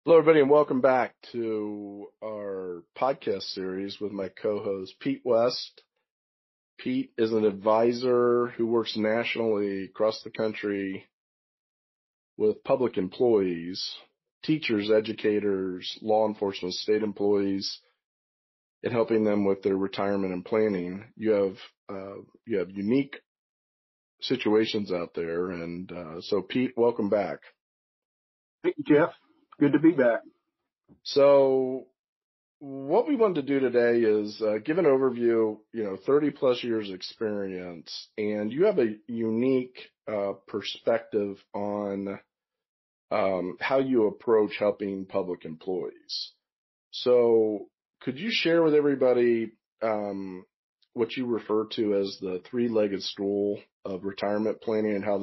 Hello, everybody, and welcome back to our podcast series with my co-host, Pete West. Pete is an advisor who works nationally across the country with public employees, teachers, educators, law enforcement, state employees, and helping them with their retirement and planning. You have unique situations out there, and so Pete, welcome back. Thank you, Jeff. Good to be back. So what we wanted to do today is give an overview, 30 plus years experience, and you have a unique perspective on how you approach helping public employees. So could you share with everybody what you refer to as the three-legged stool of retirement planning and how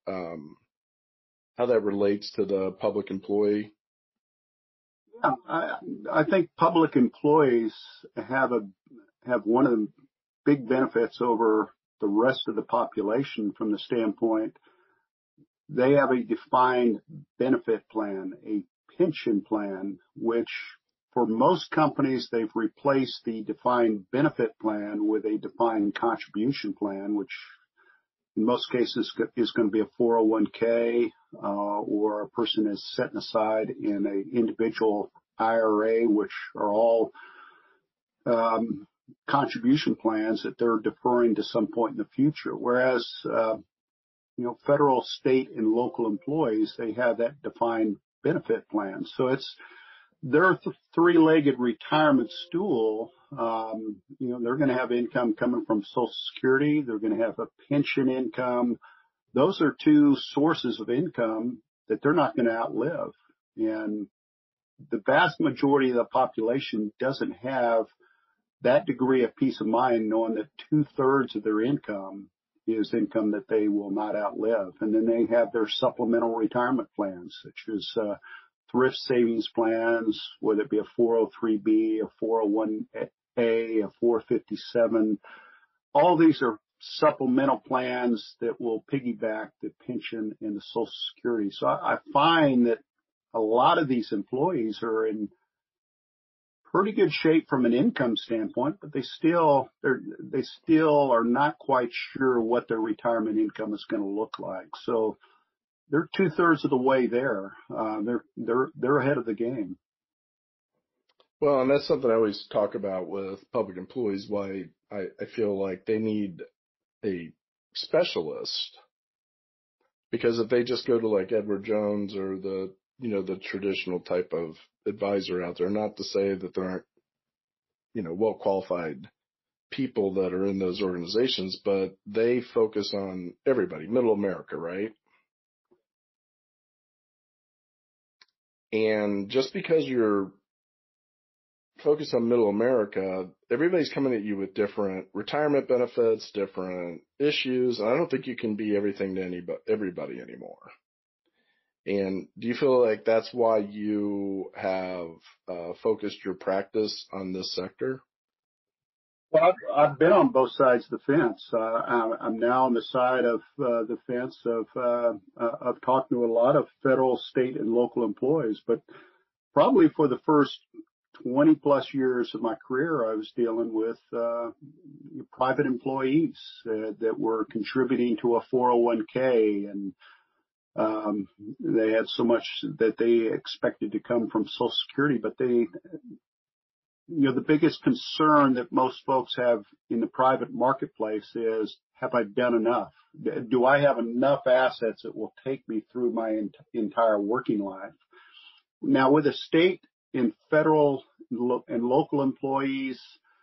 that relates to the public employee? Yeah, I think public employees have one of the big benefits over the rest of the population from the standpoint they have a defined benefit plan, a pension plan, which for most companies they've replaced the defined benefit plan with a defined contribution plan, which in most cases is going to be a 401k, or a person is setting aside in an individual IRA, which are all contribution plans that they're deferring to some point in the future. Whereas, federal, state, and local employees, they have that defined benefit plan. So it's their three-legged retirement stool. They're going to have income coming from Social Security. They're going to have a pension income. Those are two sources of income that they're not going to outlive. And the vast majority of the population doesn't have that degree of peace of mind knowing that 2/3 of their income is income that they will not outlive. And then they have their supplemental retirement plans, such as thrift savings plans, whether it be a 403B, a 401A, a 457. All these are supplemental plans that will piggyback the pension and the Social Security. So I find that a lot of these employees are in pretty good shape from an income standpoint, but they still are not quite sure what their retirement income is going to look like. So they're 2/3 of the way there. They're ahead of the game. Well, and that's something I always talk about with public employees, why I feel like they need a specialist. Because if they just go to like Edward Jones or the traditional type of advisor out there, not to say that there aren't, well qualified people that are in those organizations, but they focus on everybody, middle America, right? And just because you're focused on middle America, everybody's coming at you with different retirement benefits, different issues. And I don't think you can be everything to everybody anymore. And do you feel like that's why you have focused your practice on this sector? Well, I've been on both sides of the fence. I'm now on the side of the fence of talking to a lot of federal, state, and local employees. But probably for the first 20 plus years of my career, I was dealing with private employees that were contributing to a 401k, and they had so much that they expected to come from Social Security, but the biggest concern that most folks have in the private marketplace is, have I done enough? Do I have enough assets that will take me through my entire working life? Now, with the state and federal and local employees,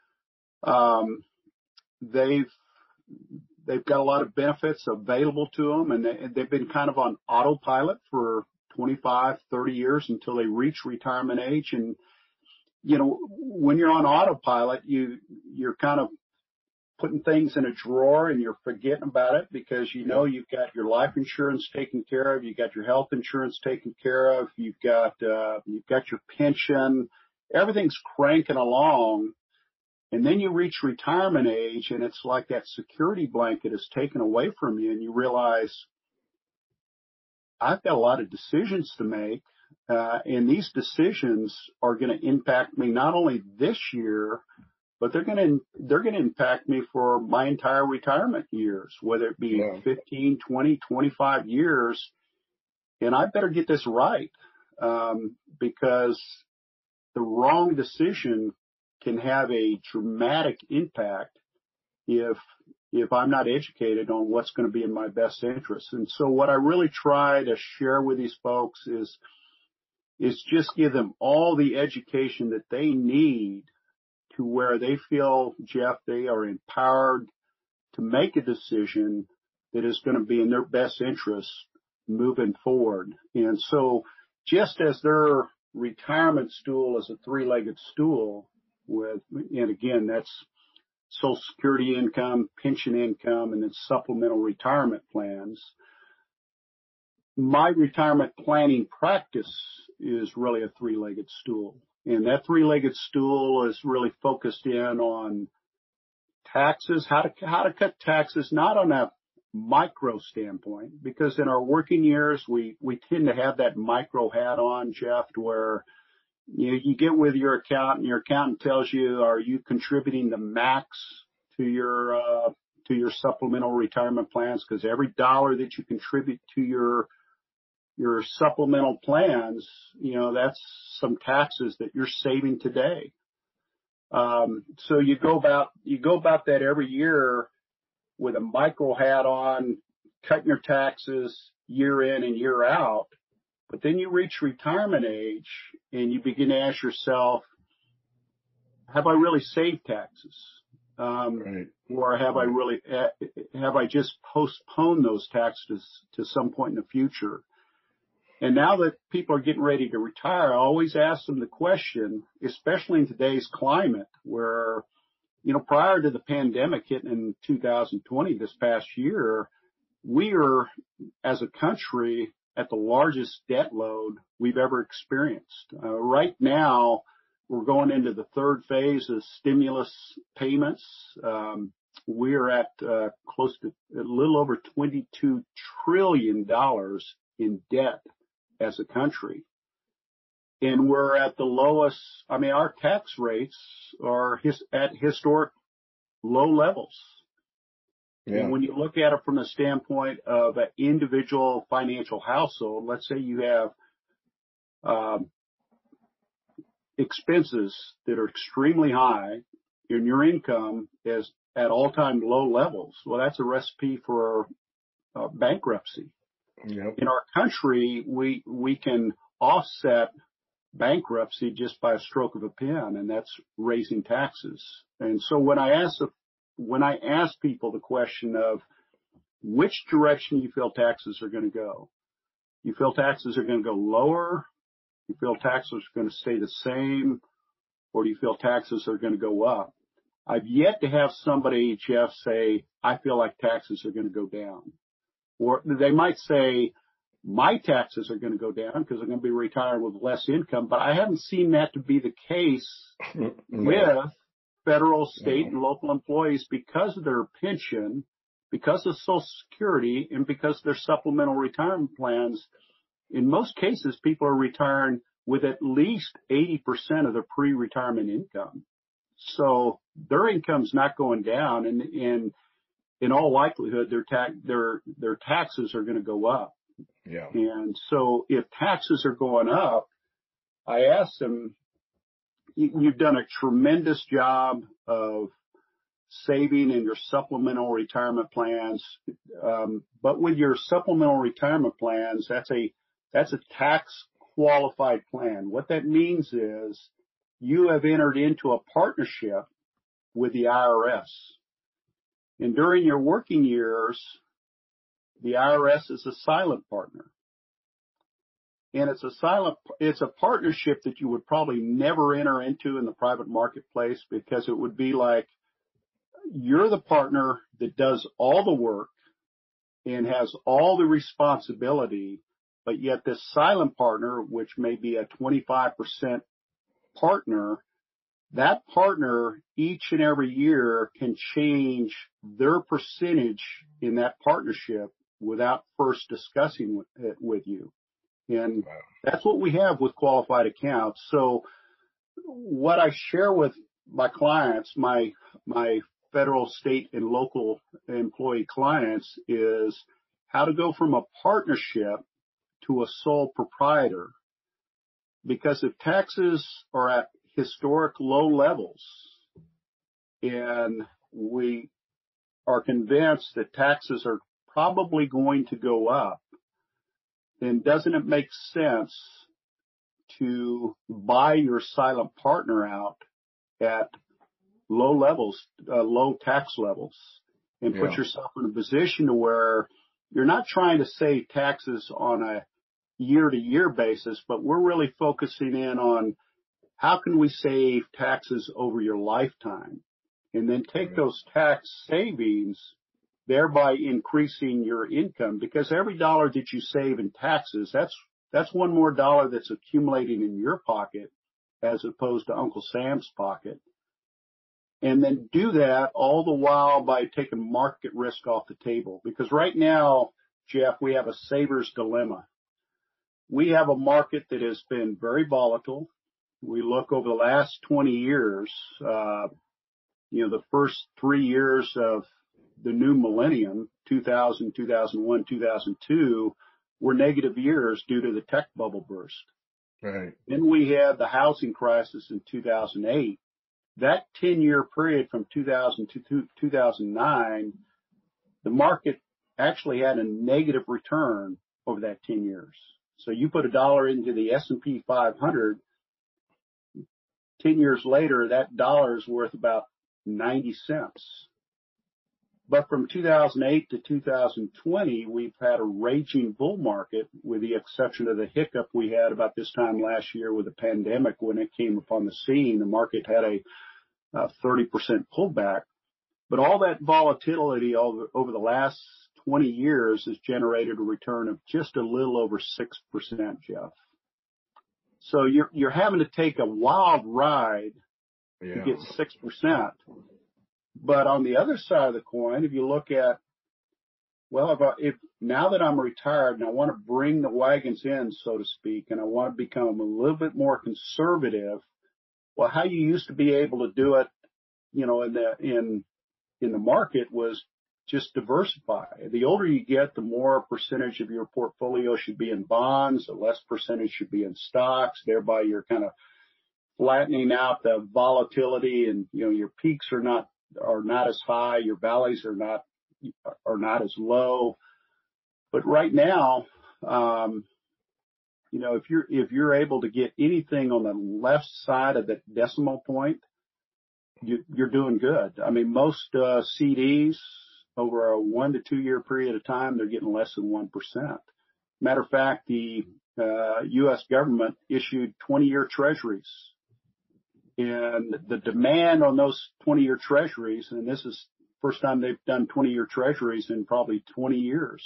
they've got a lot of benefits available to them, and they've been kind of on autopilot for 25, 30 years until they reach retirement age. And, when you're on autopilot, you're kind of putting things in a drawer and you're forgetting about it because you've got your life insurance taken care of, you've got your health insurance taken care of, you've got your pension, everything's cranking along. And then you reach retirement age and it's like that security blanket is taken away from you, and you realize I've got a lot of decisions to make. And these decisions are going to impact me not only this year, but they're going to impact me for my entire retirement years, whether it be 15, 20, 25 years. And I better get this right, because the wrong decision can have a dramatic impact if I'm not educated on what's going to be in my best interest. And so what I really try to share with these folks is just give them all the education that they need to where they feel, Jeff, they are empowered to make a decision that is going to be in their best interest moving forward. And so just as their retirement stool is a three-legged stool and again, that's Social Security income, pension income, and then supplemental retirement plans. My retirement planning practice is really a three-legged stool. And that three-legged stool is really focused in on taxes, how to cut taxes, not on a micro standpoint, because in our working years, we tend to have that micro hat on, Jeff, where you get with your accountant, and your accountant tells you, are you contributing the max to your supplemental retirement plans? Because every dollar that you contribute to your supplemental plans, that's some taxes that you're saving today. So you go about that every year with a micro hat on, cutting your taxes year in and year out. But then you reach retirement age and you begin to ask yourself, have I really saved taxes? Right. Or have I just postponed those taxes to some point in the future? And now that people are getting ready to retire, I always ask them the question, especially in today's climate where, prior to the pandemic hitting in 2020, this past year, we are, as a country, at the largest debt load we've ever experienced. Right now, we're going into the third phase of stimulus payments. We are at close to a little over $22 trillion in debt as a country. And we're at the lowest. Our tax rates are at historic low levels. Yeah. And when you look at it from the standpoint of an individual financial household, let's say you have expenses that are extremely high and your income is at all-time low levels. Well, that's a recipe for bankruptcy. Yep. In our country, we can offset bankruptcy just by a stroke of a pen, and that's raising taxes. And so when I ask people the question of which direction you feel taxes are going to go, you feel taxes are going to go lower, you feel taxes are going to stay the same, or do you feel taxes are going to go up? I've yet to have somebody, Jeff, say, I feel like taxes are going to go down. Or they might say, my taxes are going to go down because I'm going to be retiring with less income, but I haven't seen that to be the case with federal, state, and local employees because of their pension, because of Social Security, and because of their supplemental retirement plans. In most cases, people are retiring with at least 80% of their pre-retirement income. So their income's not going down, and in all likelihood, their taxes are going to go up. Yeah. And so if taxes are going up, I ask them, you've done a tremendous job of saving in your supplemental retirement plans. But with your supplemental retirement plans, that's a tax qualified plan. What that means is you have entered into a partnership with the IRS. And during your working years, the IRS is a silent partner. And it's a partnership that you would probably never enter into in the private marketplace, because it would be like you're the partner that does all the work and has all the responsibility, but yet this silent partner, which may be a 25% partner, that partner each and every year can change their percentage in that partnership without first discussing it with you. And that's what we have with qualified accounts. So what I share with my clients, my federal, state, and local employee clients, is how to go from a partnership to a sole proprietor. Because if taxes are at historic low levels and we are convinced that taxes are probably going to go up, then doesn't it make sense to buy your silent partner out at low levels, low tax levels, and put yourself in a position to where you're not trying to save taxes on a year-to-year basis, but we're really focusing in on how can we save taxes over your lifetime, and then take those tax savings, thereby increasing your income. Because every dollar that you save in taxes, that's one more dollar that's accumulating in your pocket as opposed to Uncle Sam's pocket. And then do that all the while by taking market risk off the table. Because right now, Jeff, we have a saver's dilemma. We have a market that has been very volatile. We look over the last 20 years, the first 3 years of the new millennium, 2000, 2001, 2002, were negative years due to the tech bubble burst. Right. Then we had the housing crisis in 2008. That 10-year period from 2000 to 2009, the market actually had a negative return over that 10 years. So you put $1 into the S&P 500, 10 years later, that dollar is worth about 90 cents. But from 2008 to 2020, we've had a raging bull market, with the exception of the hiccup we had about this time last year with the pandemic. When it came upon the scene, the market had a 30% pullback. But all that volatility over the last 20 years has generated a return of just a little over 6%, Jeff. So you're having to take a wild ride to get 6%. But on the other side of the coin, if you look at, if now that I'm retired and I want to bring the wagons in, so to speak, and I want to become a little bit more conservative, well, how you used to be able to do it, in the market was just diversify. The older you get, the more percentage of your portfolio should be in bonds, the less percentage should be in stocks. Thereby, you're kind of flattening out the volatility, and your peaks are not as high, your valleys are not as low. But right now, if you're able to get anything on the left side of the decimal point, you're doing good. I mean, most CDs over a 1 to 2 year period of time, they're getting less than 1%. Matter of fact, the U.S. government issued 20-year treasuries. And the demand on those 20-year treasuries, and this is the first time they've done 20-year treasuries in probably 20 years,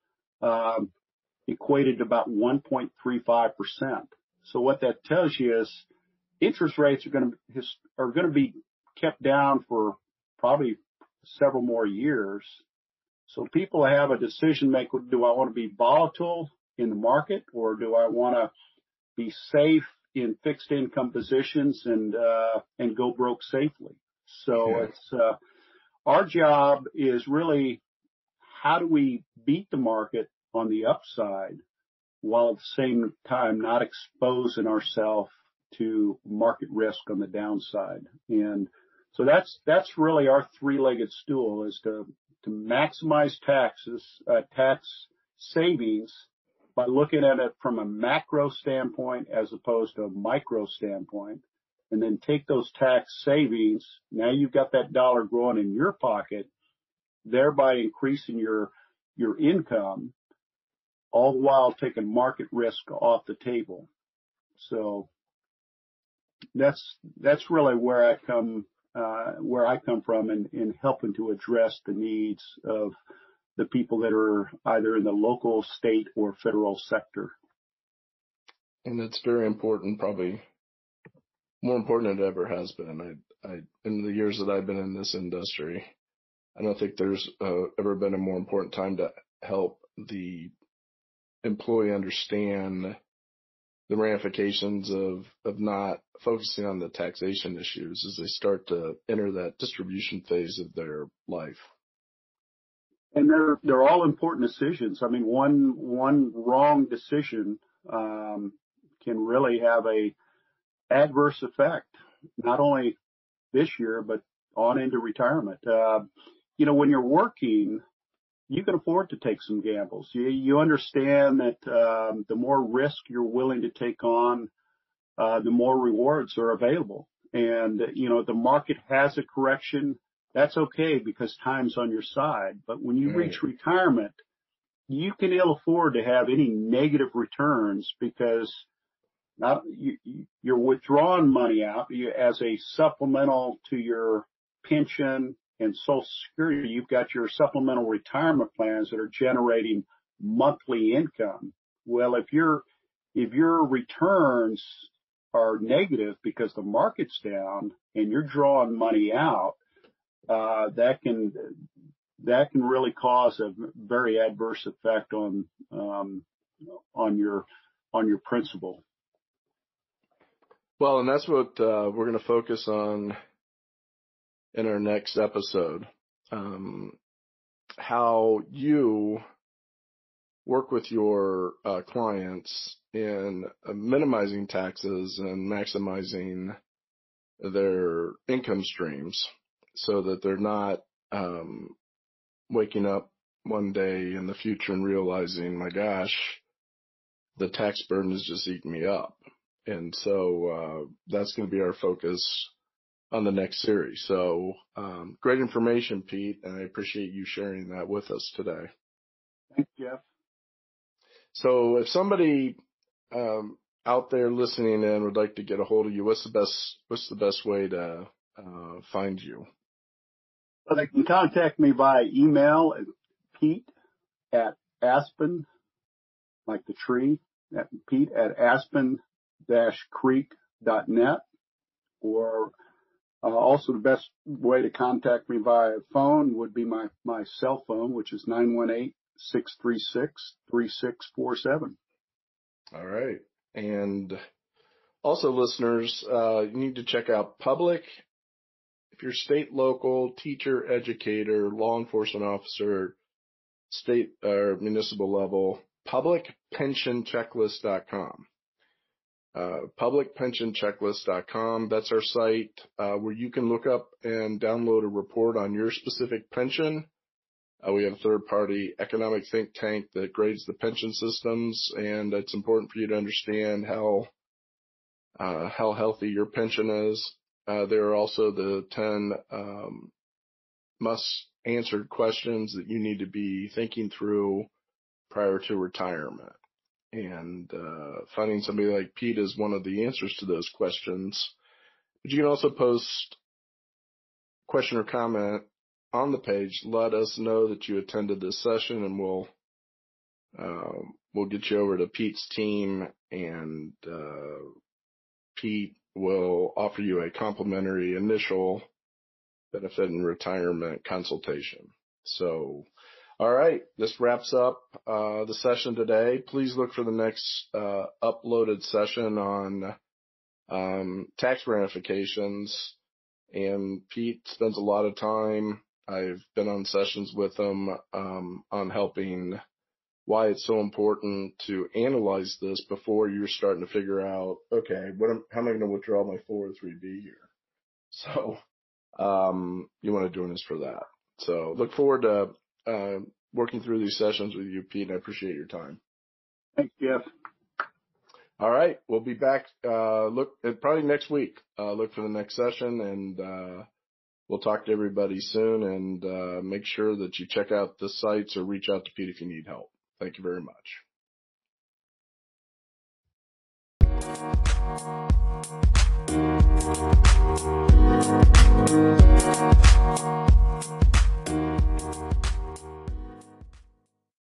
equated to about 1.35%. So what that tells you is interest rates are going to be kept down for probably several more years. So people have a decision make. Do I want to be volatile in the market, or do I want to be safe in fixed income positions and go broke safely? So it's our job is really, how do we beat the market on the upside while at the same time not exposing ourselves to market risk on the downside? And so that's really our three-legged stool, is to maximize tax savings by looking at it from a macro standpoint as opposed to a micro standpoint, and then take those tax savings. Now you've got that dollar growing in your pocket, thereby increasing your income, all the while taking market risk off the table. So that's really where I come from in helping to address the needs of the people that are either in the local, state, or federal sector. And it's very important, probably more important than it ever has been. I in the years that I've been in this industry, I don't think there's ever been a more important time to help the employee understand the ramifications of not focusing on the taxation issues as they start to enter that distribution phase of their life. And they're all important decisions. I mean, one wrong decision can really have a adverse effect, not only this year but on into retirement. When you're working, you can afford to take some gambles. You understand that the more risk you're willing to take on, the more rewards are available. And the market has a correction. That's okay because time's on your side. But when you reach retirement, you can ill afford to have any negative returns because you're withdrawing money out as a supplemental to your pension and Social Security. You've got your supplemental retirement plans that are generating monthly income. Well, if your returns are negative because the market's down and you're drawing money out, that can really cause a very adverse effect on your principal. Well, and that's what we're going to focus on in our next episode. How you work with your clients in minimizing taxes and maximizing their income streams so that they're not waking up one day in the future and realizing, my gosh, the tax burden is just eating me up. And so that's going to be our focus on the next series. So great information, Pete, and I appreciate you sharing that with us today. Thanks, Jeff. So if somebody out there listening in would like to get a hold of you, what's the best way to find you? Well, they can contact me by email at Pete@Aspen, like the tree, Pete@aspen-creek.net, or also the best way to contact me via phone would be my cell phone, which is 918-636-3647. All right. And also, listeners, you need to check out Public. If you're state, local, teacher, educator, law enforcement officer, state or municipal level, publicpensionchecklist.com. Publicpensionchecklist.com. That's our site where you can look up and download a report on your specific pension. We have a third-party economic think tank that grades the pension systems, and it's important for you to understand how healthy your pension is. There are also the 10 must-answered questions that you need to be thinking through prior to retirement. And finding somebody like Pete is one of the answers to those questions. But you can also post question or comment on the page. Let us know that you attended this session, and we'll get you over to Pete's team, and Pete will offer you a complimentary initial benefit and retirement consultation. So, all right, this wraps up the session today. Please look for the next uploaded session on tax ramifications. And Pete spends a lot of time. I've been on sessions with him on helping why it's so important to analyze this before you're starting to figure out, okay, how am I going to withdraw my 403B here? So you want to join us for that. So look forward to working through these sessions with you, Pete, and I appreciate your time. Thanks, Jeff. All right, we'll be back. Look, probably next week. Look for the next session, and we'll talk to everybody soon. And make sure that you check out the sites or reach out to Pete if you need help. Thank you very much.